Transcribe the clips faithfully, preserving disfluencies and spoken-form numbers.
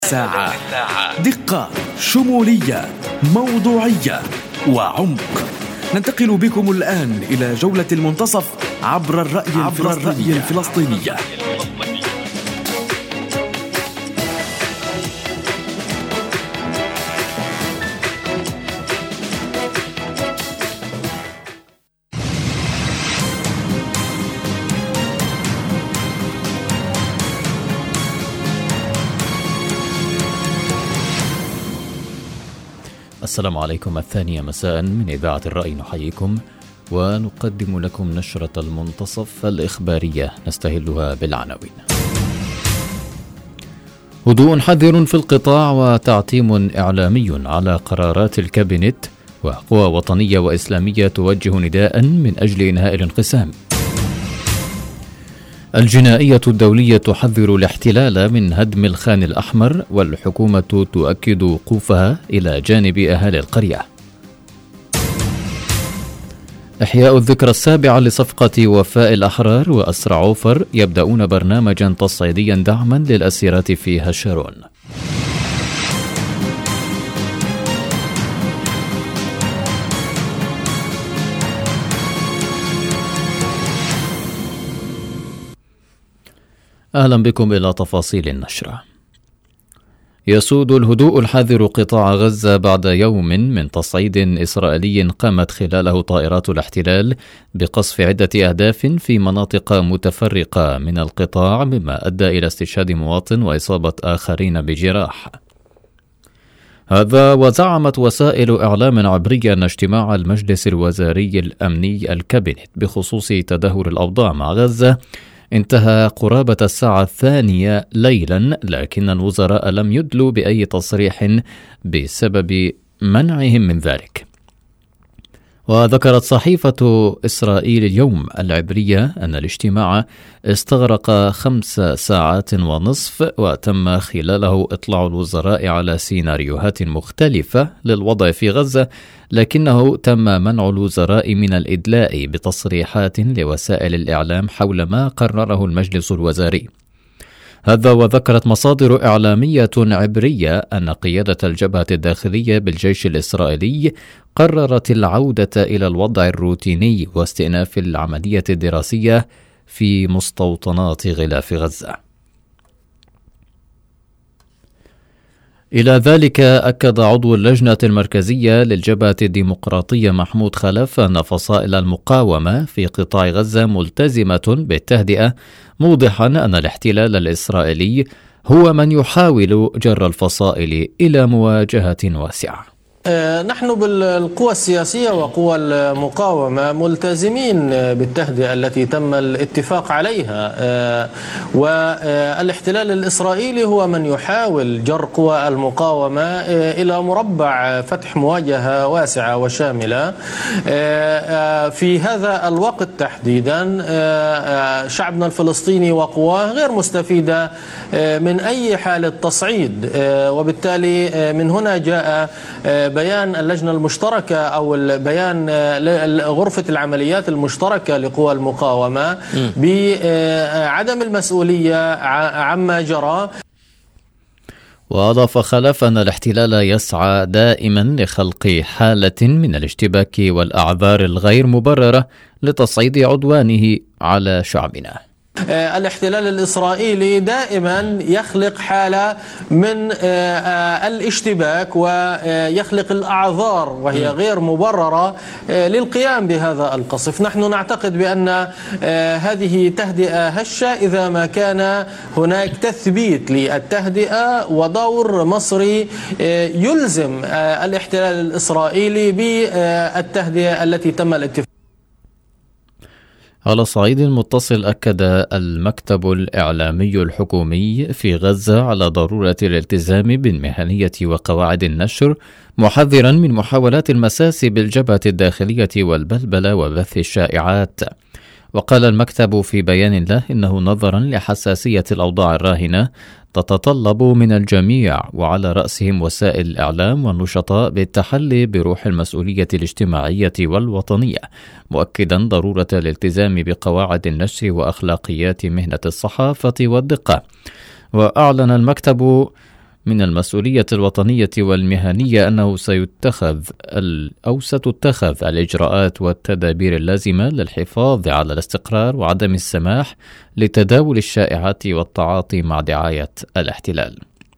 ساعة دقة، شمولية، موضوعية وعمق. ننتقل بكم الآن إلى جولة المنتصف عبر الرأي عبر الرأي الفلسطينية. السلام عليكم. الثانية مساء من إذاعة الرأي نحييكم ونقدم لكم نشرة المنتصف الإخبارية نستهلها بالعناوين. هدوء حذر في القطاع وتعتيم إعلامي على قرارات الكابينت، وقوى وطنية وإسلامية توجه نداء من أجل إنهاء الانقسام. الجنائية الدولية تحذر الاحتلال من هدم الخان الأحمر، والحكومة تؤكد وقوفها إلى جانب أهالي القرية. إحياء الذكرى السابعة لصفقة وفاء الأحرار وأسرع عوفر يبدأون برنامجا تصعيديا دعما للأسيرات في هشارون. أهلا بكم إلى تفاصيل النشرة. يسود الهدوء الحذر قطاع غزة بعد يوم من تصعيد إسرائيلي قامت خلاله طائرات الاحتلال بقصف عدة أهداف في مناطق متفرقة من القطاع، مما أدى إلى استشهاد مواطن وإصابة آخرين بجراح. هذا وزعمت وسائل إعلام عبرية أن اجتماع المجلس الوزاري الأمني الكابينت بخصوص تدهور الأوضاع مع غزة انتهى قرابة الساعة الثانية ليلا، لكن الوزراء لم يدلوا بأي تصريح بسبب منعهم من ذلك. وذكرت صحيفة إسرائيل اليوم العبرية أن الاجتماع استغرق خمس ساعات ونصف، وتم خلاله إطلاع الوزراء على سيناريوهات مختلفة للوضع في غزة، لكنه تم منع الوزراء من الإدلاء بتصريحات لوسائل الإعلام حول ما قرره المجلس الوزاري. هذا وذكرت مصادر إعلامية عبرية أن قيادة الجبهة الداخلية بالجيش الإسرائيلي قررت العودة إلى الوضع الروتيني واستئناف العملية الدراسية في مستوطنات غلاف غزة. إلى ذلك أكد عضو اللجنة المركزية للجبهة الديمقراطية محمود خلف أن فصائل المقاومة في قطاع غزة ملتزمة بالتهدئة، موضحا أن الاحتلال الإسرائيلي هو من يحاول جر الفصائل إلى مواجهة واسعة. نحن بالقوى السياسية وقوى المقاومة ملتزمين بالتهدئة التي تم الاتفاق عليها، والاحتلال الإسرائيلي هو من يحاول جر قوى المقاومة إلى مربع فتح مواجهة واسعة وشاملة. في هذا الوقت تحديدا شعبنا الفلسطيني وقواه غير مستفيدة من أي حالة تصعيد، وبالتالي من هنا جاء بيان اللجنة المشتركة أو بيان غرفة العمليات المشتركة لقوى المقاومة بعدم المسؤولية عما جرى. وأضاف خلف أن الاحتلال يسعى دائما لخلق حالة من الاشتباك والأعذار الغير مبررة لتصعيد عدوانه على شعبنا. الاحتلال الإسرائيلي دائما يخلق حالة من الاشتباك ويخلق الأعذار وهي غير مبررة للقيام بهذا القصف. نحن نعتقد بأن هذه تهدئة هشة إذا ما كان هناك تثبيت للتهدئة ودور مصري يلزم الاحتلال الإسرائيلي بالتهدئة التي تم الاتفاق. على الصعيد المتصل، أكد المكتب الإعلامي الحكومي في غزة على ضرورة الالتزام بالمهنية وقواعد النشر، محذرا من محاولات المساس بالجبهة الداخلية والبلبلة وبث الشائعات. وقال المكتب في بيان له إنه نظرا لحساسية الأوضاع الراهنة تتطلب من الجميع وعلى رأسهم وسائل الإعلام والنشطاء بالتحلي بروح المسؤولية الاجتماعية والوطنية، مؤكدا ضرورة الالتزام بقواعد النشر وأخلاقيات مهنة الصحافة والدقة. وأعلن المكتب من المسؤولية الوطنية والمهنية أنه سيتخذ أو ستتخذ الإجراءات والتدابير اللازمة للحفاظ على الاستقرار وعدم السماح لتداول الشائعات والتعاطي مع دعاية الاحتلال.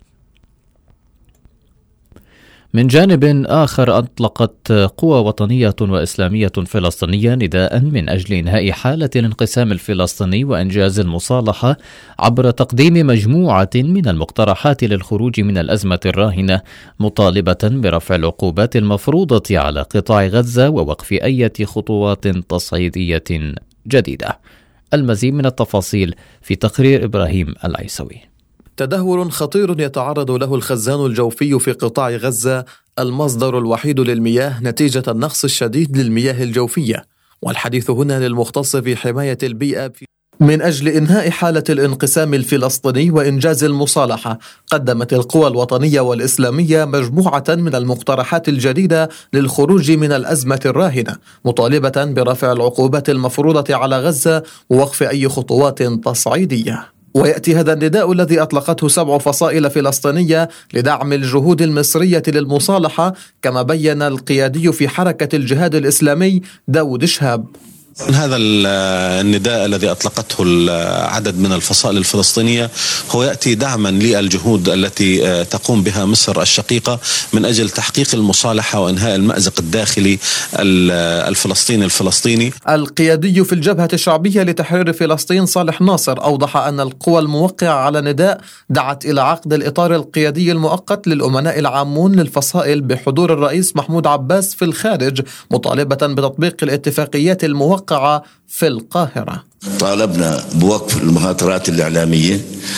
من جانب آخر، أطلقت قوى وطنية وإسلامية فلسطينية نداء من أجل إنهاء حالة الانقسام الفلسطيني وإنجاز المصالحة عبر تقديم مجموعة من المقترحات للخروج من الأزمة الراهنة، مطالبة برفع العقوبات المفروضة على قطاع غزة ووقف أي خطوات تصعيدية جديدة. المزيد من التفاصيل في تقرير إبراهيم العيسوي. تدهور خطير يتعرض له الخزان الجوفي في قطاع غزة، المصدر الوحيد للمياه نتيجة النقص الشديد للمياه الجوفية. والحديث هنا للمختص في حماية البيئة. من أجل إنهاء حالة الانقسام الفلسطيني وإنجاز المصالحة، قدمت القوى الوطنية والإسلامية مجموعة من المقترحات الجديدة للخروج من الأزمة الراهنة، مطالبة برفع العقوبات المفروضة على غزة ووقف أي خطوات تصعيدية. ويأتي هذا النداء الذي أطلقته سبع فصائل فلسطينية لدعم الجهود المصرية للمصالحة، كما بين القيادي في حركة الجهاد الإسلامي داود شهاب. هذا النداء الذي أطلقته عدد من الفصائل الفلسطينية هو يأتي دعما للجهود التي تقوم بها مصر الشقيقة من أجل تحقيق المصالحة وإنهاء المأزق الداخلي الفلسطيني الفلسطيني. القيادي في الجبهة الشعبية لتحرير فلسطين صالح ناصر أوضح أن القوى الموقعة على نداء دعت إلى عقد الإطار القيادي المؤقت للأمناء العامون للفصائل بحضور الرئيس محمود عباس في الخارج، مطالبة بتطبيق الاتفاقيات الموقعة في القاهرة. طالبنا بوقف المخاطرات الإعلامية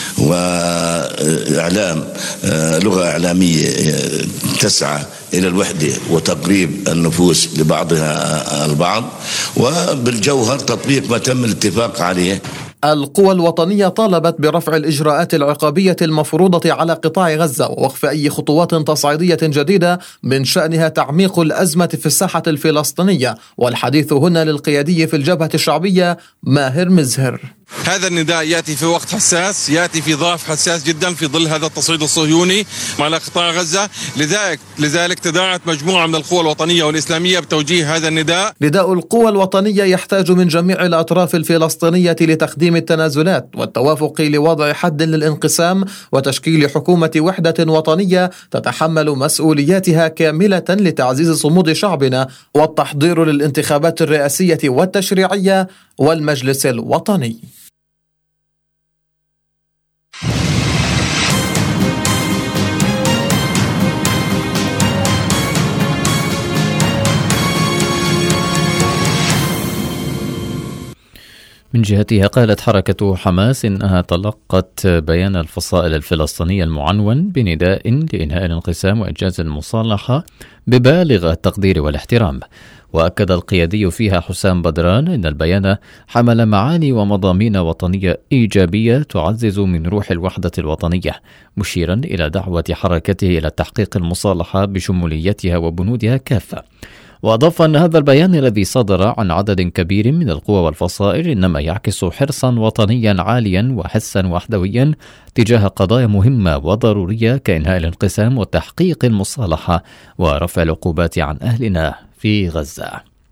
وإعلام لغة إعلامية تسعى إلى الوحدة وتقريب النفوس لبعضها البعض، وبالجوهر تطبيق ما تم الاتفاق عليه. القوى الوطنية طالبت برفع الإجراءات العقابية المفروضة على قطاع غزة ووقف أي خطوات تصعيدية جديدة من شأنها تعميق الأزمة في الساحة الفلسطينية. والحديث هنا للقيادي في الجبهة الشعبية ماهر مزهر. هذا النداء يأتي في وقت حساس، يأتي في ظرف حساس جدا في ظل هذا التصعيد الصهيوني على قطاع غزة. لذلك لذلك تداعت مجموعة من القوى الوطنية والإسلامية بتوجيه هذا النداء. نداء القوى الوطنية يحتاج من جميع الأطراف الفلسطينية لتقديم التنازلات والتوافق لوضع حد للانقسام وتشكيل حكومة وحدة وطنية تتحمل مسؤولياتها كاملة لتعزيز صمود شعبنا والتحضير للانتخابات الرئاسية والتشريعية والمجلس الوطني. من جهتها قالت حركة حماس إنها تلقت بيان الفصائل الفلسطينية المعنون بنداء لإنهاء الانقسام وإنجاز المصالحة ببالغ التقدير والاحترام. وأكد القيادي فيها حسام بدران إن البيان حمل معاني ومضامين وطنية إيجابية تعزز من روح الوحدة الوطنية، مشيرا إلى دعوة حركته إلى تحقيق المصالحة بشموليتها وبنودها كافة. وأضاف أن هذا البيان الذي صدر عن عدد كبير من القوى والفصائل إنما يعكس حرصا وطنيا عاليا وحسا وحدويا تجاه قضايا مهمة وضرورية كإنهاء الانقسام وتحقيق المصالحة ورفع العقوبات عن أهلنا في غزة.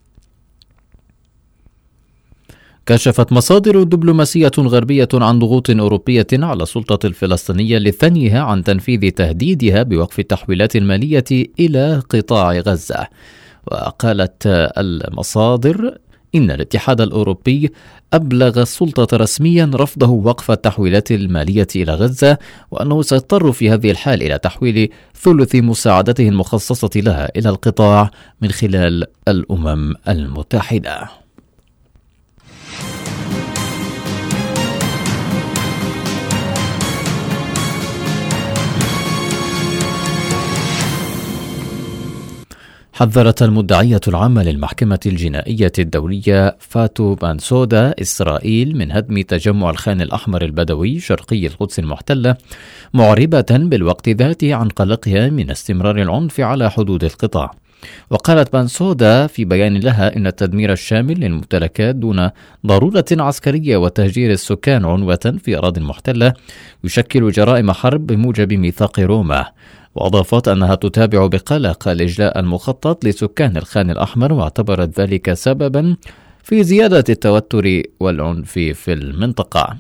كشفت مصادر دبلوماسية غربية عن ضغوط أوروبية على السلطة الفلسطينية لثنيها عن تنفيذ تهديدها بوقف التحويلات المالية إلى قطاع غزة. وقالت المصادر إن الاتحاد الأوروبي أبلغ السلطة رسميا رفضه وقف التحويلات المالية إلى غزة، وأنه سيضطر في هذه الحال إلى تحويل ثلث مساعدته المخصصة لها إلى القطاع من خلال الأمم المتحدة. حذرت المدعية العامة للمحكمة الجنائية الدولية فاتو بانسودا إسرائيل من هدم تجمع الخان الأحمر البدوي شرقي القدس المحتلة، معربة بالوقت ذاته عن قلقها من استمرار العنف على حدود القطاع. وقالت بنسودا في بيان لها إن التدمير الشامل للممتلكات دون ضرورة عسكرية وتهجير السكان عنوة في أراضي محتلة يشكل جرائم حرب بموجب ميثاق روما. وأضافت أنها تتابع بقلق الإجلاء المخطط لسكان الخان الأحمر، واعتبرت ذلك سببا في زيادة التوتر والعنف في المنطقة.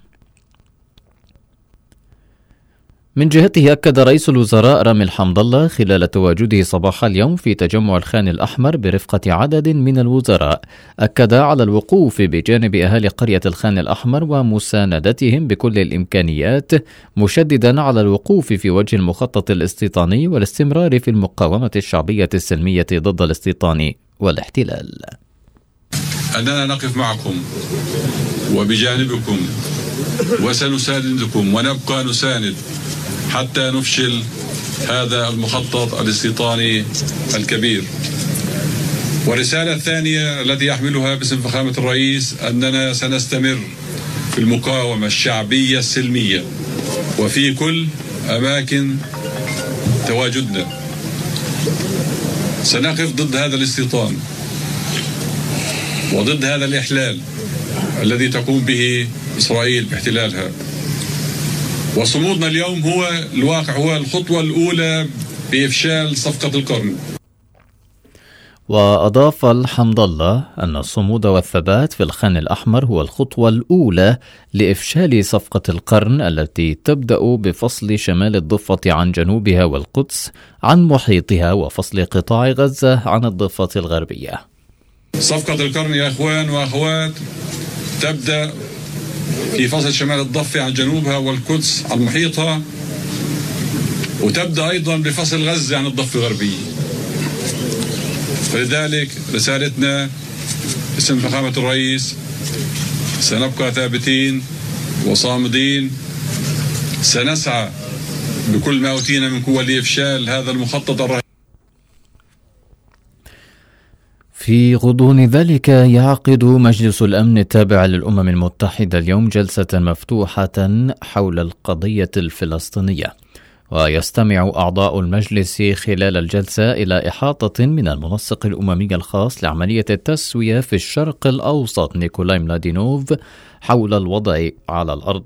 من جهته أكد رئيس الوزراء رامي الحمد الله خلال تواجده صباح اليوم في تجمع الخان الأحمر برفقة عدد من الوزراء، أكد على الوقوف بجانب أهالي قرية الخان الأحمر ومساندتهم بكل الإمكانيات، مشددا على الوقوف في وجه المخطط الاستيطاني والاستمرار في المقاومة الشعبية السلمية ضد الاستيطان والاحتلال. أننا نقف معكم وبجانبكم وسنساندكم ونبقى نساند حتى نفشل هذا المخطط الاستيطاني الكبير. والرسالة الثانية التي يحملها باسم فخامة الرئيس أننا سنستمر في المقاومة الشعبية السلمية وفي كل أماكن تواجدنا. سنقف ضد هذا الاستيطان وضد هذا الإحلال الذي تقوم به إسرائيل باحتلالها. وصمودنا اليوم هو الواقع، هو الخطوة الأولى بإفشال صفقة القرن. وأضاف الحمد الله أن الصمود والثبات في الخان الأحمر هو الخطوة الأولى لإفشال صفقة القرن التي تبدأ بفصل شمال الضفة عن جنوبها والقدس عن محيطها، وفصل قطاع غزة عن الضفة الغربية. صفقة القرن يا أخوان وأخوات تبدأ في فصل شمال الضفة عن جنوبها والقدس عن محيطها، وتبدأ أيضا بفصل غزة عن الضفة الغربية. فلذلك رسالتنا باسم فخامة الرئيس سنبقى ثابتين وصامدين، سنسعى بكل ما أوتينا من قوة لإفشال هذا المخطط الرهيب. في غضون ذلك يعقد مجلس الأمن التابع للأمم المتحدة اليوم جلسة مفتوحة حول القضية الفلسطينية، ويستمع أعضاء المجلس خلال الجلسة إلى إحاطة من المنسق الأممي الخاص لعملية التسوية في الشرق الأوسط نيكولاي ملادينوف حول الوضع على الأرض.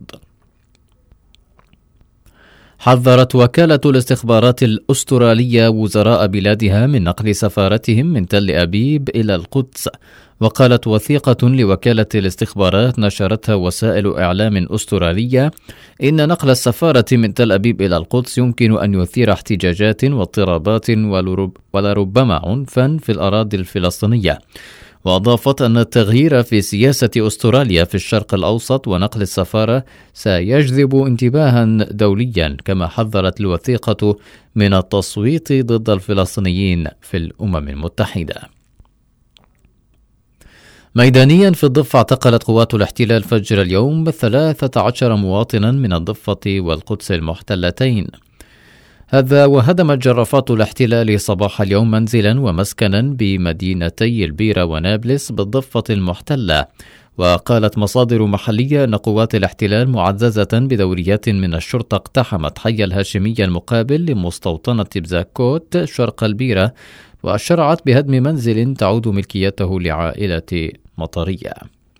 حذرت وكالة الاستخبارات الأسترالية وزراء بلادها من نقل سفارتهم من تل أبيب إلى القدس، وقالت وثيقة لوكالة الاستخبارات نشرتها وسائل إعلام أسترالية إن نقل السفارة من تل أبيب إلى القدس يمكن أن يثير احتجاجات واضطرابات ولربما عنفا في الأراضي الفلسطينية. وأضافت أن التغيير في سياسة أستراليا في الشرق الأوسط ونقل السفارة سيجذب انتباها دوليا، كما حذرت الوثيقة من التصويت ضد الفلسطينيين في الأمم المتحدة. ميدانيا في الضفة اعتقلت قوات الاحتلال فجر اليوم ثلاثة عشر مواطنا من الضفة والقدس المحتلتين. هذا وهدمت جرافات الاحتلال صباح اليوم منزلا ومسكنا بمدينتي البيرة ونابلس بالضفة المحتلة. وقالت مصادر محلية أن قوات الاحتلال معززة بدوريات من الشرطة اقتحمت حي الهاشمية المقابل لمستوطنة بزاكوت شرق البيرة، وشرعت بهدم منزل تعود ملكيته لعائلة مطرية.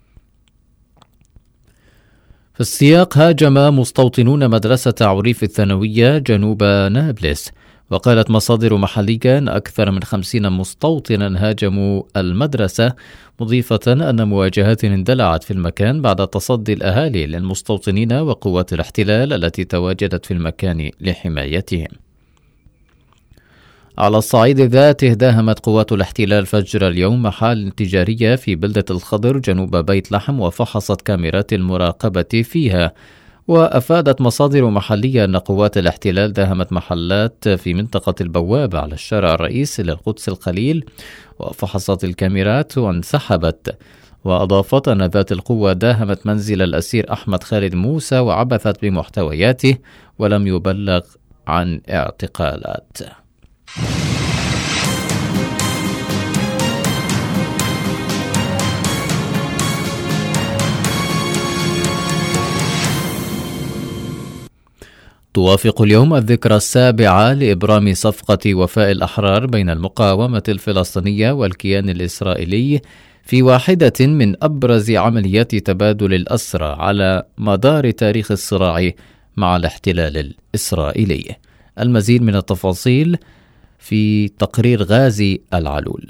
في السياق هاجم مستوطنون مدرسة عريف الثانوية جنوب نابلس، وقالت مصادر محلية أن أكثر من خمسين مستوطنا هاجموا المدرسة، مضيفة أن مواجهات اندلعت في المكان بعد تصدي الأهالي للمستوطنين وقوات الاحتلال التي تواجدت في المكان لحمايتهم. على الصعيد ذاته داهمت قوات الاحتلال فجر اليوم محال تجارية في بلدة الخضر جنوب بيت لحم، وفحصت كاميرات المراقبة فيها. وأفادت مصادر محلية أن قوات الاحتلال داهمت محلات في منطقة البوابة على الشارع الرئيسي للقدس الخليل، وفحصت الكاميرات وانسحبت. وأضافت أن ذات القوة داهمت منزل الأسير أحمد خالد موسى وعبثت بمحتوياته، ولم يبلغ عن اعتقالات. توافق اليوم الذكرى السابعة لإبرام صفقة وفاء الأحرار بين المقاومة الفلسطينية والكيان الإسرائيلي في واحدة من أبرز عمليات تبادل الأسرى على مدار تاريخ الصراع مع الاحتلال الإسرائيلي. المزيد من التفاصيل في تقرير غازي العلول.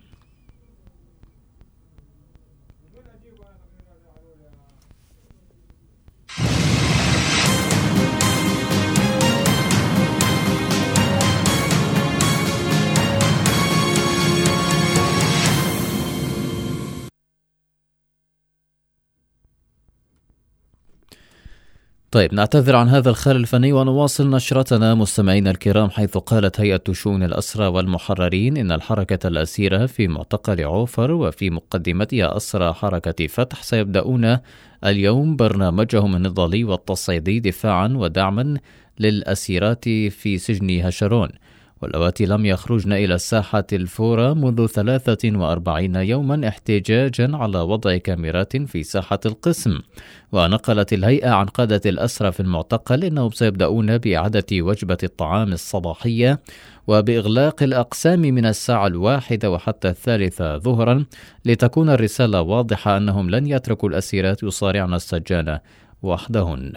طيب، نعتذر عن هذا الخلل الفني ونواصل نشرتنا مستمعينا الكرام، حيث قالت هيئة شؤون الأسرى والمحررين إن الحركة الأسيرة في معتقل عوفر وفي مقدمتها أسرى حركة فتح سيبدأون اليوم برنامجهم النضالي والتصعيدي دفاعا ودعما للأسيرات في سجن هشرون، واللواتي لم يخرجن إلى الساحة الفورة منذ ثلاثة وأربعين يوما احتجاجا على وضع كاميرات في ساحة القسم. ونقلت الهيئة عن قادة الأسرى في المعتقل إنهم سيبدأون بإعادة وجبة الطعام الصباحية وبإغلاق الأقسام من الساعة الواحدة وحتى الثالثة ظهرا، لتكون الرسالة واضحة أنهم لن يتركوا الأسيرات يصارعن السجان وحدهن.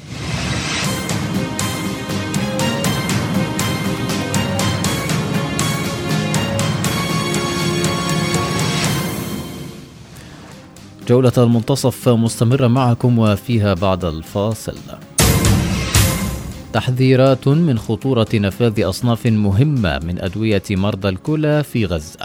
جولة المنتصف مستمرة معكم، وفيها بعد الفاصل تحذيرات من خطورة نفاذ أصناف مهمة من أدوية مرضى الكلى في غزة.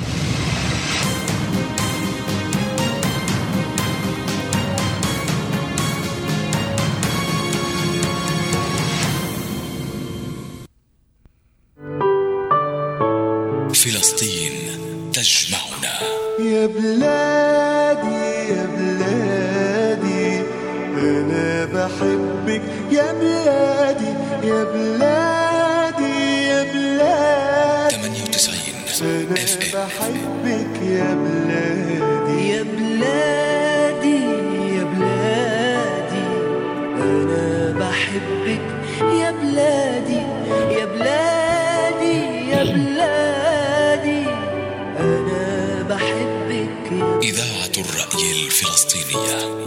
فلسطين تجمعنا. يا بلادي يا بلادي أنا بحبك يا بلادي يا بلادي يا بلادي ثمانية وتسعين أنا بحبك يا بلادي يا بلادي يا بلادي أنا بحبك يا بلادي يا بلادي يا بلادي أنا بحبك. إذاعة الرأي الفلسطينية.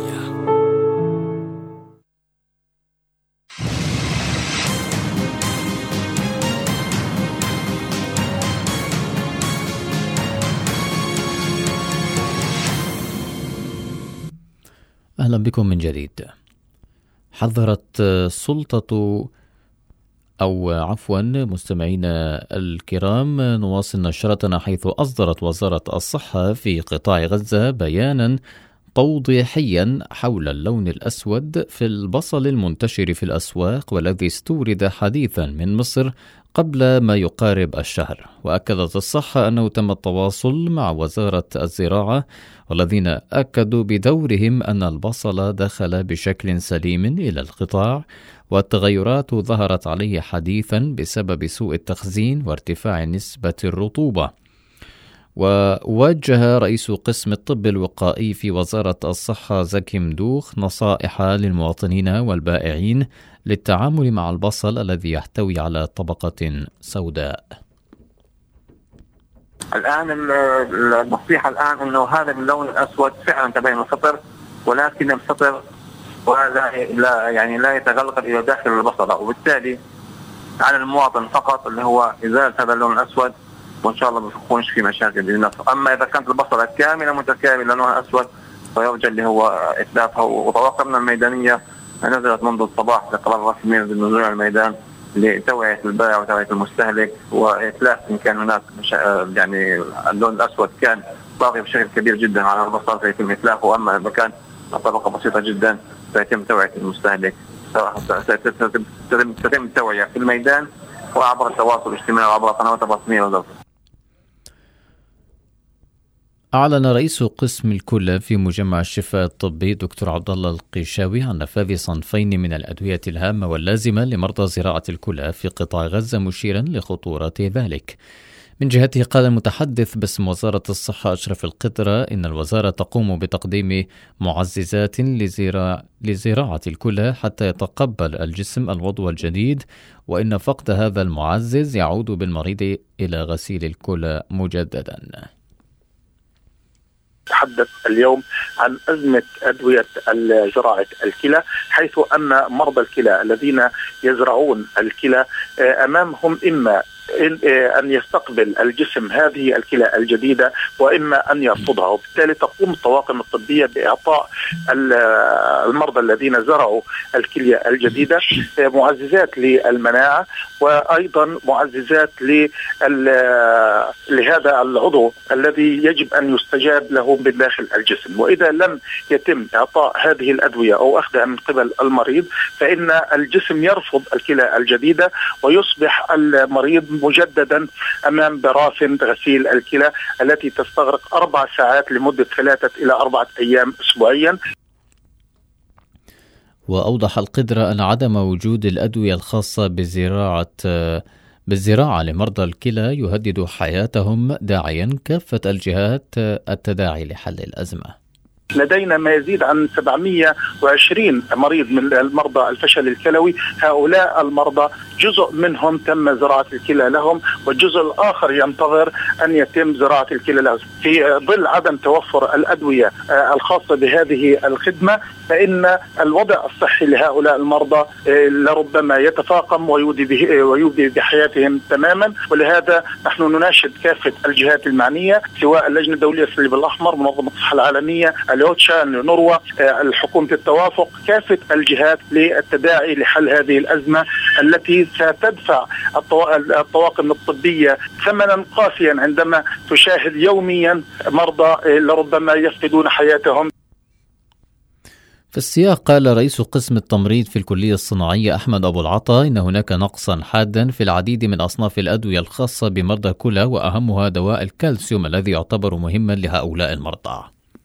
أهلا بكم من جديد. حذرت سلطة أو عفوا مستمعينا الكرام، نواصل نشرتنا، حيث أصدرت وزارة الصحة في قطاع غزة بيانا توضيحيا حول اللون الأسود في البصل المنتشر في الأسواق والذي استورد حديثا من مصر قبل ما يقارب الشهر. وأكدت الصحة أنه تم التواصل مع وزارة الزراعة والذين أكدوا بدورهم أن البصل دخل بشكل سليم إلى القطاع، والتغيرات ظهرت عليه حديثا بسبب سوء التخزين وارتفاع نسبة الرطوبة. ووجه رئيس قسم الطب الوقائي في وزارة الصحة زكي مدوخ نصائح للمواطنين والبائعين للتعامل مع البصل الذي يحتوي على طبقة سوداء. الآن النصيحة الآن أنه هذا اللون الأسود فعلا تبين الفطر، ولكن الفطر وهذا لا يعني لا يتغلغل إلى داخل البصلة، وبالتالي على المواطن فقط اللي هو إزالة هذا اللون الأسود، وإن شاء الله ما يكونش في مشاكل بالنفط. أما إذا كانت البصلة كاملة متكاملة لونها أسود فيرجى اللي هو إتلافها. وتوقفنا الميدانية نزلت منذ الصباح لقرار رسمي بالنزول على الميدان لتوعية البائع وتوعية المستهلك وإتلاف إن كان هناك يعني اللون الأسود كان طاغي بشكل كبير جدا على البصل فيتم إتلافه، وأما إذا كان طبقة بسيطة جدا سيتم توعية المستهلك. ستتم التوعية في الميدان وعبر التواصل الاجتماعي وعبر القنوات الرسمية والدولة. أعلن رئيس قسم الكلى في مجمع الشفاء الطبي دكتور عبد الله القيشاوي عن نفاذ صنفين من الأدوية الهامة واللازمة لمرضى زراعة الكلى في قطاع غزة، مشيرا لخطورة ذلك. من جهته قال المتحدث باسم وزارة الصحة أشرف القدرة إن الوزارة تقوم بتقديم معززات لزراعة, لزراعة الكلى حتى يتقبل الجسم العضو الجديد، وإن فقد هذا المعزز يعود بالمريض إلى غسيل الكلى مجددا. تحدث اليوم عن أزمة أدوية زراعة الكلى، حيث أن مرضى الكلى الذين يزرعون الكلى أمامهم إما أن يستقبل الجسم هذه الكلى الجديدة وإما أن يرفضها، وبالتالي تقوم الطواقم الطبية بإعطاء المرضى الذين زرعوا الكلى الجديدة معززات للمناعة وأيضا معززات لهذا العضو الذي يجب أن يستجاب له من داخل الجسم. وإذا لم يتم إعطاء هذه الأدوية أو أخذها من قبل المريض فإن الجسم يرفض الكلى الجديدة ويصبح المريض مجددا أمام براثن غسيل الكلى التي تستغرق أربع ساعات لمدة ثلاثة إلى أربعة أيام أسبوعيا. وأوضح القدرة أن عدم وجود الأدوية الخاصة بزراعة بالزراعة لمرضى الكلى يهدد حياتهم، داعيا كافة الجهات التداعي لحل الأزمة. لدينا ما يزيد عن سبعمئة وعشرين مريض من المرضى الفشل الكلوي. هؤلاء المرضى جزء منهم تم زراعة الكلى لهم والجزء الآخر ينتظر أن يتم زراعة الكلى لهم. في ظل عدم توفر الأدوية الخاصة بهذه الخدمة فإن الوضع الصحي لهؤلاء المرضى لربما يتفاقم ويودي بحياتهم تماما. ولهذا نحن نناشد كافة الجهات المعنية سواء اللجنة الدولية للصليب الأحمر، منظمة الصحة العالمية، الأوتشا، النروة، الحكومة التوافق، كافة الجهات للتداعي لحل هذه الأزمة التي ستدفع الطواقم الطبية ثمنا قاسيا عندما تشاهد يوميا مرضى لربما يفقدون حياتهم. في السياق قال رئيس قسم التمريض في الكلية الصناعية أحمد أبو العطا إن هناك نقصا حادا في العديد من أصناف الأدوية الخاصة بمرضى الكلى، وأهمها دواء الكالسيوم الذي يعتبر مهما لهؤلاء المرضى.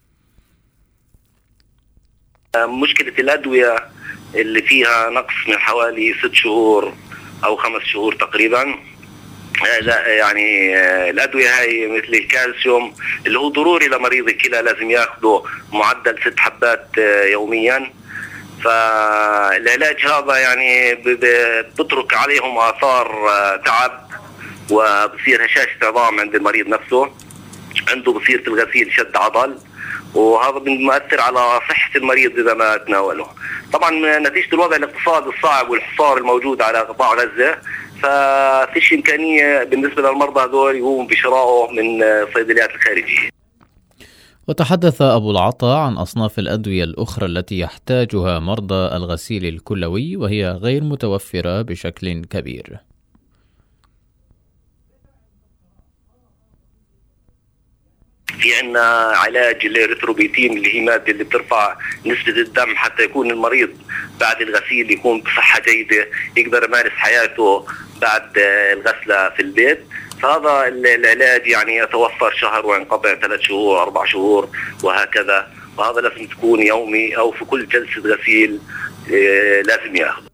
مشكلة الأدوية اللي فيها نقص من حوالي ست شهور أو خمس شهور تقريبا، يعني الأدوية هاي مثل الكالسيوم اللي هو ضروري لمريض الكلى لازم ياخده معدل ست حبات يوميا. فالعلاج هذا يعني بتترك عليهم آثار تعب وبصير هشاشة عظام عند المريض نفسه، عنده بصير في الغسيل شد عضل، وهذا بيؤثر على صحة المريض إذا ما تناوله. طبعا نتيجة الوضع الاقتصادي الصعب والحصار الموجود على قطاع غزة ففيش إمكانية بالنسبة للمرضى هذول يقوموا بشرائه من صيدليات الخارجية. وتحدث أبو العطا عن أصناف الأدوية الأخرى التي يحتاجها مرضى الغسيل الكلوي وهي غير متوفرة بشكل كبير. في عنا علاج الإريثروبيتين اللي هي مادة اللي بترفع نسبة الدم حتى يكون المريض بعد الغسيل يكون بصحة جيدة يقدر يمارس حياته بعد الغسلة في البيت. فهذا العلاج يعني يتوفر شهر وينقطع ثلاث شهور أربع شهور وهكذا، وهذا لازم تكون يومي أو في كل جلسة غسيل لازم يأخذ.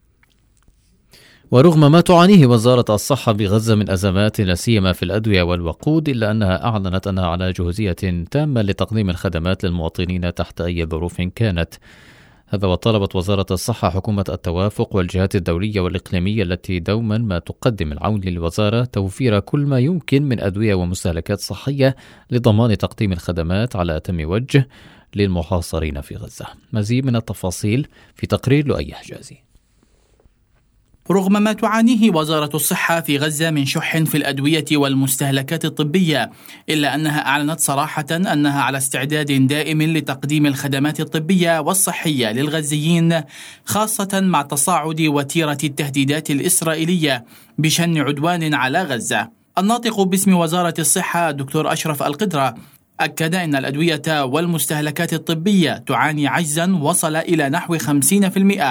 ورغم ما تعانيه وزارة الصحة بغزة من أزمات لا سيما في الأدوية والوقود، إلا أنها أعلنت أنها على جهوزية تامة لتقديم الخدمات للمواطنين تحت أي ظروف كانت. هذا وطلبت وزارة الصحة حكومة التوافق والجهات الدولية والإقليمية التي دوما ما تقدم العون للوزارة توفير كل ما يمكن من أدوية ومستهلكات صحية لضمان تقديم الخدمات على أتم وجه للمحاصرين في غزة. مزيد من التفاصيل في تقرير لؤي حجازي. رغم ما تعانيه وزارة الصحة في غزة من شح في الأدوية والمستهلكات الطبية، إلا أنها أعلنت صراحة أنها على استعداد دائم لتقديم الخدمات الطبية والصحية للغزيين، خاصة مع تصاعد وتيرة التهديدات الإسرائيلية بشن عدوان على غزة. الناطق باسم وزارة الصحة دكتور أشرف القدرة أكد أن الأدوية والمستهلكات الطبية تعاني عجزا وصل إلى نحو خمسين بالمئة،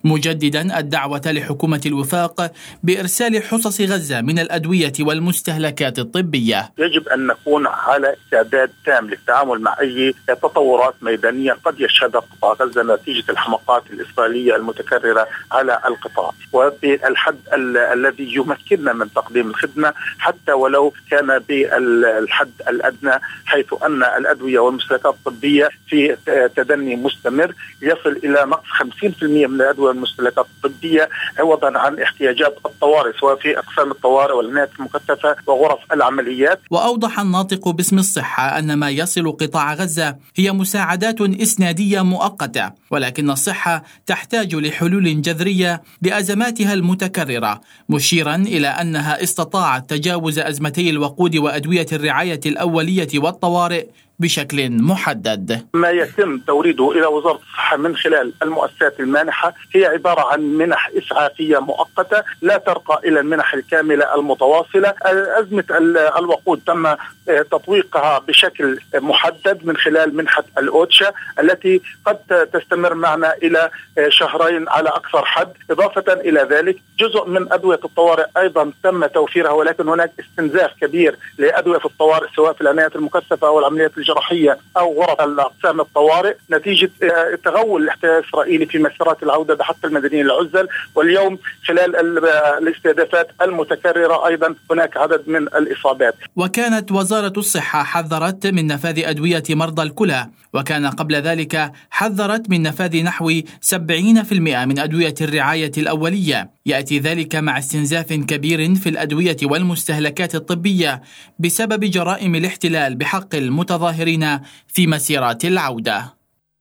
مجددا الدعوة لحكومة الوفاق بإرسال حصص غزة من الأدوية والمستهلكات الطبية. يجب أن نكون على استعداد تام للتعامل مع أي تطورات ميدانية قد يشهدها قطاع غزة نتيجة الحمقات الإسرائيلية المتكررة على القطاع، وبالحد ال- الذي يمكننا من تقديم الخدمة حتى ولو كان بالحد الأدنى، حيث أن الأدوية والمستهلكات الطبية في تدني مستمر يصل إلى نقص خمسين بالمئة من الأدوية والمستهلكات الطبية عوضا عن احتياجات الطوارئ سواء في أقسام الطوارئ والعناية المكثفة وغرف العمليات. وأوضح الناطق باسم الصحة أن ما يصل قطاع غزة هي مساعدات إسنادية مؤقتة، ولكن الصحة تحتاج لحلول جذرية لأزماتها المتكررة، مشيرا إلى أنها استطاعت تجاوز أزمتي الوقود وأدوية الرعاية الأولية والطوارئ بشكل محدد. ما يتم توريده إلى وزارة الصحة من خلال المؤسسات المانحة هي عبارة عن منح إسعافية مؤقتة لا ترقى إلى المنح الكاملة المتواصلة. أزمة الوقود تم تطويقها بشكل محدد من خلال منحة الأوتشا التي قد تستمر معنا إلى شهرين على أكثر حد. إضافة إلى ذلك جزء من أدوية الطوارئ أيضا تم توفيرها، ولكن هناك استنزاف كبير لأدوية في الطوارئ سواء في العنايات المكثفة أو العمليات الجراحية أو غرف الأقسام الطوارئ نتيجة تغول الاحتلال الإسرائيلي في مسيرات العودة بحق المدنيين العزل. واليوم خلال الاستهدافات المتكررة أيضا هناك عدد من الإصابات. وكانت وزارة الصحة حذرت من نفاذ أدوية مرضى الكلى، وكان قبل ذلك حذرت من نفاذ نحو سبعين بالمئة من أدوية الرعاية الأولية. يأتي ذلك مع استنزاف كبير في الأدوية والمستهلكات الطبية بسبب جرائم الاحتلال بحق المتظاهرين في مسيرات العودة.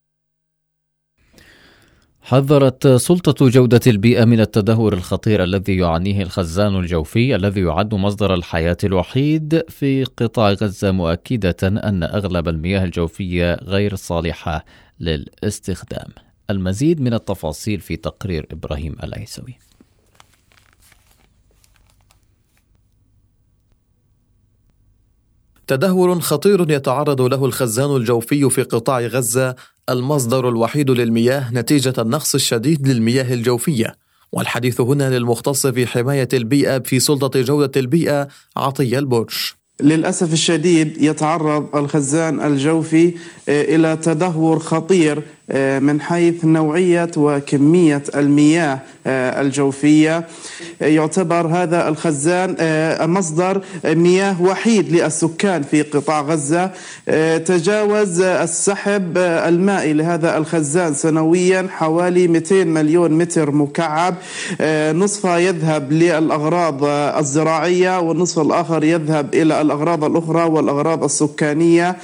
حذرت سلطة جودة البيئة من التدهور الخطير الذي يعانيه الخزان الجوفي الذي يعد مصدر الحياة الوحيد في قطاع غزة، مؤكدة أن أغلب المياه الجوفية غير صالحة للاستخدام. المزيد من التفاصيل في تقرير إبراهيم العيسوي. تدهور خطير يتعرض له الخزان الجوفي في قطاع غزة، المصدر الوحيد للمياه نتيجة النقص الشديد للمياه الجوفية. والحديث هنا للمختص في حماية البيئة في سلطة جودة البيئة عطية البرش. للأسف الشديد يتعرض الخزان الجوفي إلى تدهور خطير من حيث نوعية وكمية المياه الجوفية. يعتبر هذا الخزان مصدر مياه وحيد للسكان في قطاع غزة. تجاوز السحب المائي لهذا الخزان سنويا حوالي مئتين مليون متر مكعب، نصفها يذهب للأغراض الزراعية والنصف الآخر يذهب إلى الأغراض الأخرى والأغراض السكانية،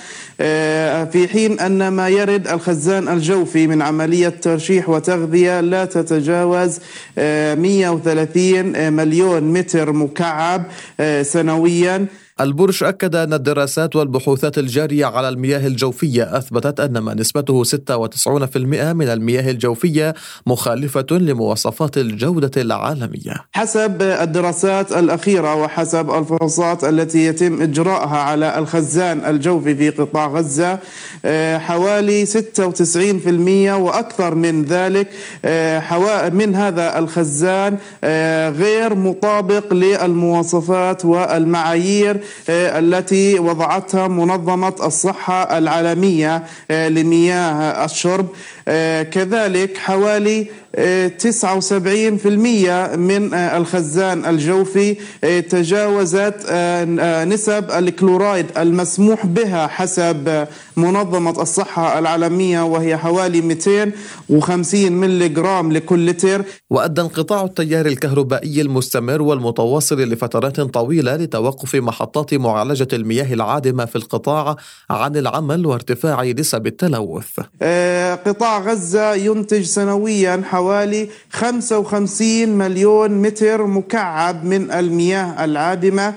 في حين أن ما يرد الخزان الجوفي من عملية ترشيح وتغذية لا تتجاوز مئة وثلاثين مليون متر مكعب سنويا. البرش أكد أن الدراسات والبحوثات الجارية على المياه الجوفية أثبتت أن ما نسبته ستة وتسعين بالمئة من المياه الجوفية مخالفة لمواصفات الجودة العالمية. حسب الدراسات الأخيرة وحسب الفحوصات التي يتم إجراءها على الخزان الجوفي في قطاع غزة، حوالي ستة وتسعين بالمئة وأكثر من ذلك من هذا الخزان غير مطابق للمواصفات والمعايير التي وضعتها منظمة الصحة العالمية لمياه الشرب. كذلك حوالي تسعة وسبعين بالمئة من الخزان الجوفي تجاوزت نسب الكلورايد المسموح بها حسب منظمة الصحة العالمية، وهي حوالي مئتين وخمسين ملي جرام لكل لتر. وأدى انقطاع التيار الكهربائي المستمر والمتواصل لفترات طويلة لتوقف محطات معالجة المياه العادمة في القطاع عن العمل وارتفاع نسب التلوث. قطاع غزة ينتج سنويا حوالي خمسة وخمسين مليون متر مكعب من المياه العادمة.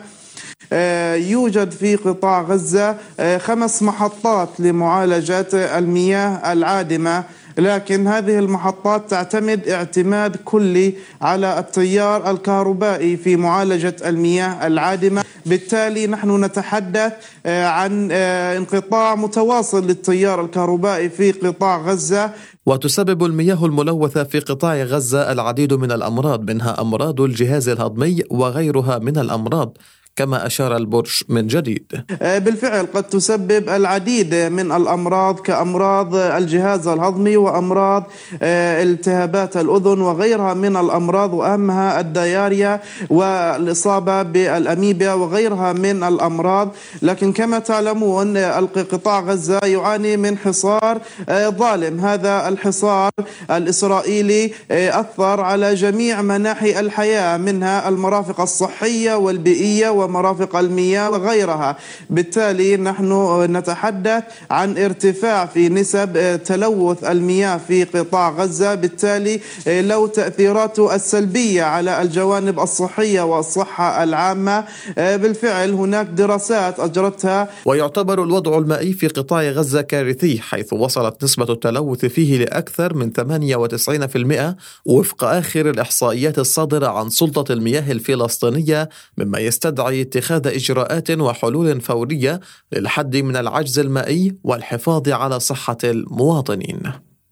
يوجد في قطاع غزة خمس محطات لمعالجة المياه العادمة لكن هذه المحطات تعتمد اعتماد كلي على التيار الكهربائي في معالجة المياه العادمة. بالتالي نحن نتحدث عن انقطاع متواصل للتيار الكهربائي في قطاع غزة. وتسبب المياه الملوثة في قطاع غزة العديد من الأمراض، منها أمراض الجهاز الهضمي وغيرها من الأمراض، كما أشار البرج من جديد. بالفعل قد تسبب العديد من الأمراض كأمراض الجهاز الهضمي وأمراض التهابات الأذن وغيرها من الأمراض، وأهمها الدياريا والإصابة بالأميبا وغيرها من الأمراض. لكن كما تعلمون قطاع غزة يعاني من حصار ظالم. هذا الحصار الإسرائيلي أثر على جميع مناحي الحياة، منها المرافق الصحية والبيئية ومرافق المياه وغيرها. بالتالي نحن نتحدث عن ارتفاع في نسب تلوث المياه في قطاع غزة، بالتالي له تأثيراته السلبية على الجوانب الصحية والصحة العامة. بالفعل هناك دراسات أجرتها. ويعتبر الوضع المائي في قطاع غزة كارثي، حيث وصلت نسبة التلوث فيه لأكثر من ثمانية وتسعين بالمئة وفق آخر الإحصائيات الصادرة عن سلطة المياه الفلسطينية، مما يستدعي اتخاذ إجراءات وحلول فورية للحد من العجز المائي والحفاظ على صحة المواطنين.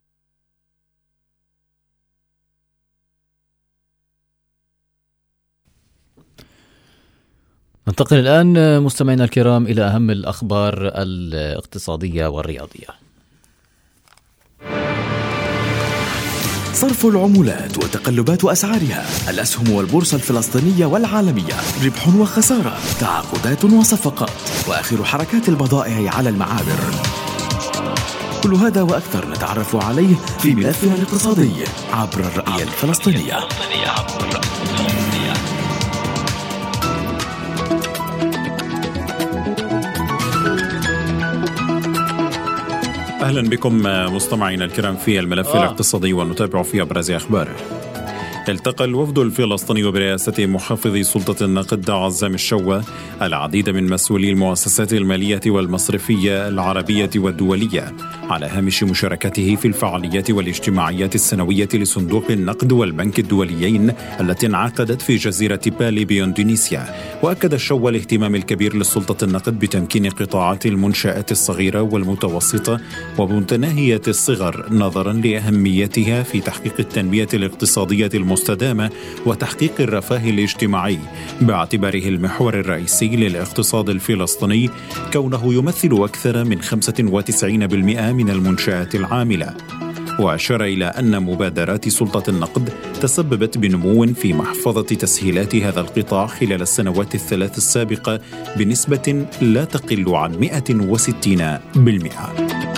ننتقل الآن مستمعينا الكرام إلى أهم الأخبار الاقتصادية والرياضية. صرف العملات وتقلبات أسعارها، الأسهم والبورصة الفلسطينية والعالمية، ربح وخسارة، تعاقدات وصفقات، وآخر حركات البضائع على المعابر. كل هذا وأكثر نتعرف عليه في ملفنا الاقتصادي عبر الرؤية الفلسطينية. أهلا بكم مستمعينا الكرام في الملف آه. الاقتصادي، ونتابع في أبرز أخباره. التقى الوفد الفلسطيني برئاسة محافظ سلطة النقد عزام الشوى العديد من مسؤولي المؤسسات المالية والمصرفية العربية والدولية على هامش مشاركته في الفعاليات والاجتماعيات السنوية لصندوق النقد والبنك الدوليين التي انعقدت في جزيرة بالي بإندونيسيا. وأكد الشوى الاهتمام الكبير لسلطة النقد بتمكين قطاعات المنشآت الصغيرة والمتوسطة ومتناهية الصغر نظرا لأهميتها في تحقيق التنمية الاقتصادية المستدامة وتحقيق الرفاه الاجتماعي، باعتباره المحور الرئيسي للاقتصاد الفلسطيني كونه يمثل أكثر من خمسة وتسعين بالمئة من المنشآت العاملة. وأشار إلى أن مبادرات سلطة النقد تسببت بنمو في محفظة تسهيلات هذا القطاع خلال السنوات الثلاث السابقة بنسبة لا تقل عن مئة وستين بالمئة.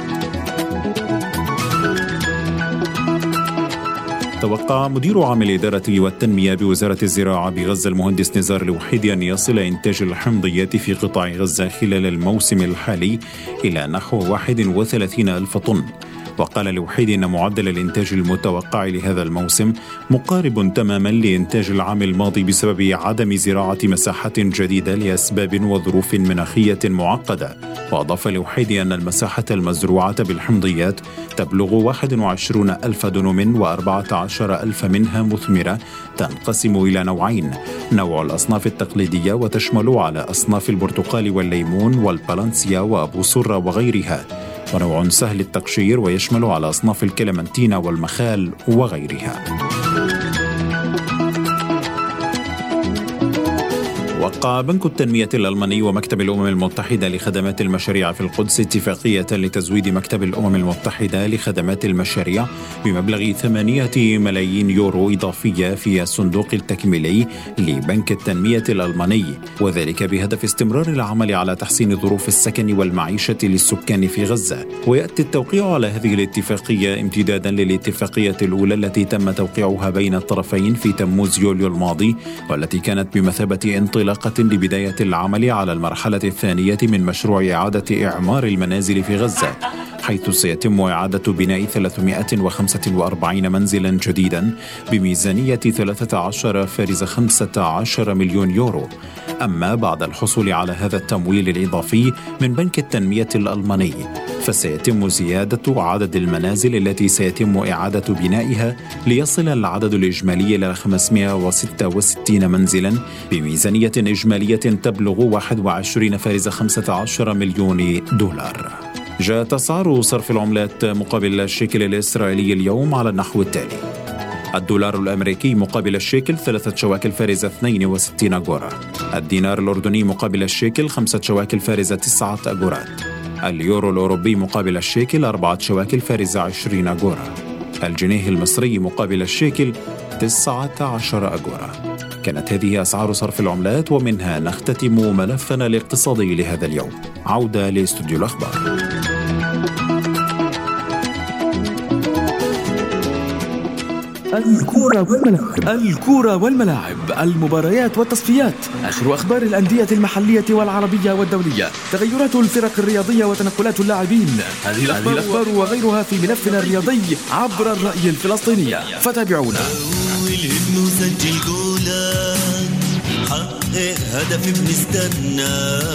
توقع مدير عام الإدارة والتنمية بوزارة الزراعة بغزة المهندس نزار الوحيدي أن يصل إنتاج الحمضيات في قطاع غزة خلال الموسم الحالي إلى نحو واحد وثلاثين ألف طن. وقال الوحيدي أن معدل الإنتاج المتوقع لهذا الموسم مقارب تماما لإنتاج العام الماضي بسبب عدم زراعة مساحات جديدة لأسباب وظروف مناخية معقدة. وأضاف الوحيدي أن المساحة المزروعة بالحمضيات تبلغ واحد وعشرين ألف دنم وأربعة عشر ألف منها مثمرة، تنقسم إلى نوعين: نوع الأصناف التقليدية وتشمل على أصناف البرتقال والليمون والبالانسيا وأبو سرة وغيرها، ونوع سهل التقشير ويشمل على أصناف الكلمنتين والمخال وغيرها. وقع بنك التنمية الألماني ومكتب الأمم المتحدة لخدمات المشاريع في القدس اتفاقية لتزويد مكتب الأمم المتحدة لخدمات المشاريع بمبلغ ثمانية ملايين يورو إضافية في الصندوق التكميلي لبنك التنمية الألماني، وذلك بهدف استمرار العمل على تحسين ظروف السكن والمعيشة للسكان في غزة. ويأتي التوقيع على هذه الاتفاقية امتدادا للاتفاقية الأولى التي تم توقيعها بين الطرفين في تموز يوليو الماضي، والتي كانت بمثابة انطلاق لبداية العمل على المرحلة الثانية من مشروع إعادة إعمار المنازل في غزة. حيث سيتم إعادة بناء ثلاثمائة وخمسة وأربعين منزلا جديدا بميزانية ثلاثة عشر فاصلة خمسة عشر مليون يورو. أما بعد الحصول على هذا التمويل الإضافي من بنك التنمية الألماني فسيتم زيادة عدد المنازل التي سيتم إعادة بنائها ليصل العدد الإجمالي إلى خمسمائة وستة وستين منزلا بميزانية إجمالية تبلغ واحد وعشرين فاصلة خمسة عشر مليون دولار. جاءت أسعار صرف العملات مقابل الشيكل الإسرائيلي اليوم على النحو التالي: الدولار الأمريكي مقابل الشيكل ثلاثة شواكل فارزة اثنين وستين أغورا، الدينار الأردني مقابل الشيكل خمسة شواكل فارزة تسعة أغورات، اليورو الأوروبي مقابل الشيكل أربعة شواكل فارزة عشرين أغورا، الجنيه المصري مقابل الشيكل تسعة عشر أغورا. كانت هذه أسعار صرف العملات، ومنها نختتم ملفنا الاقتصادي لهذا اليوم. عودة لاستوديو الأخبار. الكورة والملاعب الكورة والملاعب المباريات والتصفيات، آخر أخبار الأندية المحلية والعربية والدولية، تغيرات الفرق الرياضية وتنقلات اللاعبين. هذه الأخبار, الأخبار وغيرها في ملفنا الرياضي عبر الرأي الفلسطينية، فتابعونا. نسجل جولان، حقق هدف بنستنى،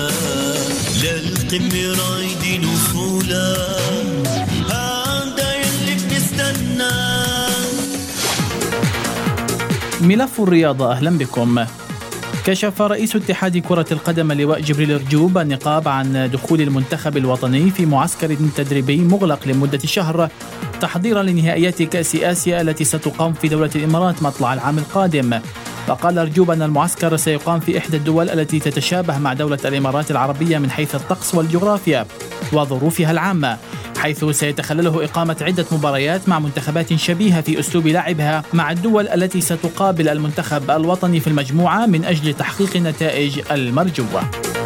للقمة رايدين وصولا، هذا يلي بنستنى. ملف الرياضة، أهلا بكم. كشف رئيس اتحاد كرة القدم اللواء جبريل رجوب النقاب عن دخول المنتخب الوطني في معسكر تدريبي مغلق لمدة شهر تحضيرا لنهائيات كأس آسيا التي ستقام في دولة الإمارات مطلع العام القادم. وقال رجوب أن المعسكر سيقام في إحدى الدول التي تتشابه مع دولة الإمارات العربية من حيث الطقس والجغرافيا وظروفها العامة، حيث سيتخلله إقامة عدة مباريات مع منتخبات شبيهة في أسلوب لعبها مع الدول التي ستقابل المنتخب الوطني في المجموعة من أجل تحقيق النتائج المرجوة.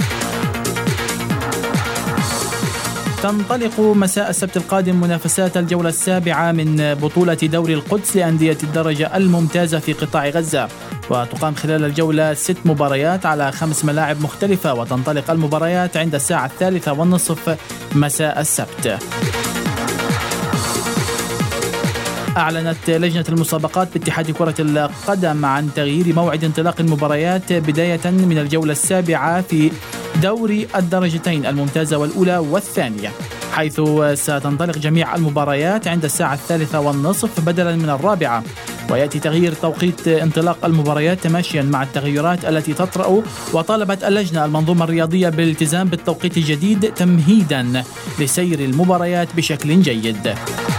تنطلق مساء السبت القادم منافسات الجولة السابعة من بطولة دوري القدس لأندية الدرجة الممتازة في قطاع غزة، وتقام خلال الجولة ست مباريات على خمس ملاعب مختلفة، وتنطلق المباريات عند الساعة الثالثة والنصف مساء السبت. أعلنت لجنة المسابقات باتحاد كرة القدم عن تغيير موعد انطلاق المباريات بداية من الجولة السابعة في دوري الدرجتين الممتازة والأولى والثانية، حيث ستنطلق جميع المباريات عند الساعة الثالثة والنصف بدلا من الرابعة. ويأتي تغيير توقيت انطلاق المباريات تماشيا مع التغيرات التي تطرأ، وطالبت اللجنة المنظومة الرياضية بالالتزام بالتوقيت الجديد تمهيدا لسير المباريات بشكل جيد.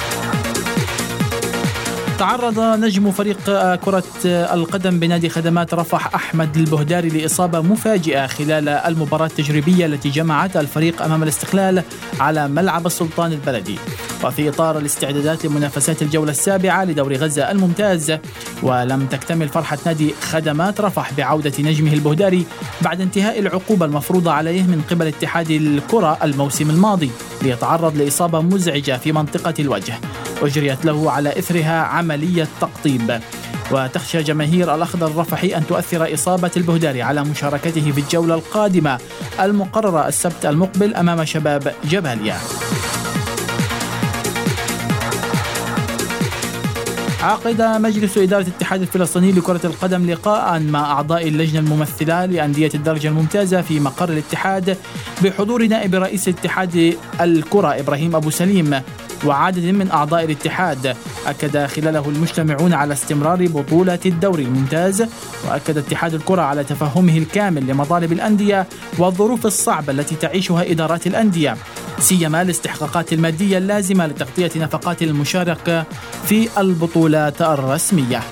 تعرض نجم فريق كرة القدم بنادي خدمات رفح أحمد البهداري لإصابة مفاجئة خلال المباراة التجريبية التي جمعت الفريق أمام الاستقلال على ملعب السلطان البلدي، وفي إطار الاستعدادات لمنافسات الجولة السابعة لدوري غزة الممتاز. ولم تكتمل فرحة نادي خدمات رفح بعودة نجمه البهداري بعد انتهاء العقوبة المفروضة عليه من قبل اتحاد الكرة الموسم الماضي، ليتعرض لإصابة مزعجة في منطقة الوجه أجريت له على إثرها عملية تقطيب. وتخشى جماهير الأخضر الرفحي أن تؤثر إصابة البهداري على مشاركته في الجولة القادمة المقررة السبت المقبل أمام شباب جباليا. عقد مجلس إدارة الاتحاد الفلسطيني لكرة القدم لقاء مع أعضاء اللجنة الممثلة لأندية الدرجة الممتازة في مقر الاتحاد بحضور نائب رئيس اتحاد الكرة إبراهيم أبو سليم وعدد من أعضاء الاتحاد. أكد خلاله المجتمعون على استمرار بطولة الدوري الممتاز، وأكد اتحاد الكرة على تفهمه الكامل لمطالب الأندية والظروف الصعبة التي تعيشها إدارات الأندية، سيما الاستحقاقات المادية اللازمة لتغطية نفقات المشاركة في البطولات الرسمية.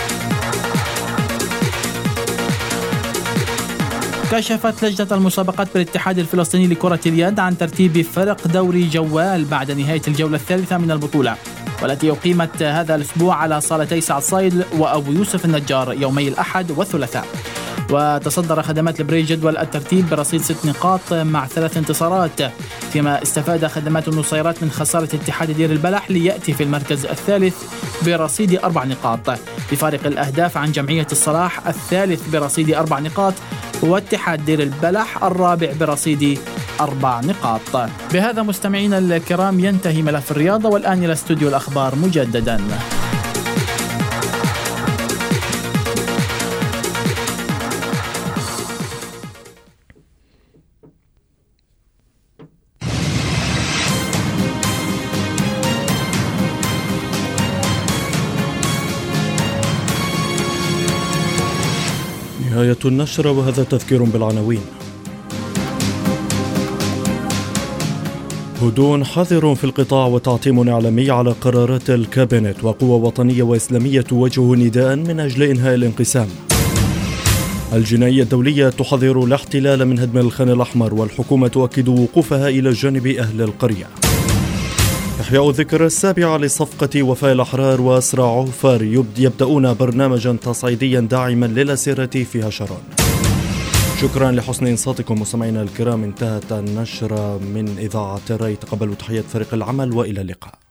كشفت لجنة المسابقات بالاتحاد الفلسطيني لكرة اليد عن ترتيب فرق دوري جوال بعد نهاية الجولة الثالثة من البطولة، والتي أقيمت هذا الأسبوع على صالتي سعد صايد وأبو يوسف النجار يومي الأحد والثلاثاء. وتصدر خدمات البريج جدول الترتيب برصيد ست نقاط مع ثلاث انتصارات، فيما استفاد خدمات النصيرات من خسارة اتحاد دير البلح ليأتي في المركز الثالث برصيد أربع نقاط بفارق الأهداف عن جمعية الصلاح الثالث برصيد أربع نقاط، واتحاد دير البلح الرابع برصيد أربع نقاط. بهذا مستمعينا الكرام ينتهي ملف الرياضة، والآن إلى استوديو الأخبار مجددا. نهاية النشرة، وهذا تذكير بالعناوين. هدوء حذر في القطاع وتعتيم إعلامي على قرارات الكابينت، وقوى وطنية وإسلامية توجه نداء من أجل إنهاء الانقسام. الجنائية الدولية تحذر الاحتلال من هدم الخان الأحمر، والحكومة تؤكد وقوفها إلى جانب أهل القرية. إحياء الذكرى السابعة لصفقة وفاء الأحرار وأسرع عوفر يبدأون برنامجا تصعيديا داعما للأسيرة في هشران. شكرا لحسن إنصاتكم مستمعينا الكرام، انتهت النشرة من إذاعة الري. تقبلوا تحيات فريق العمل وإلى اللقاء.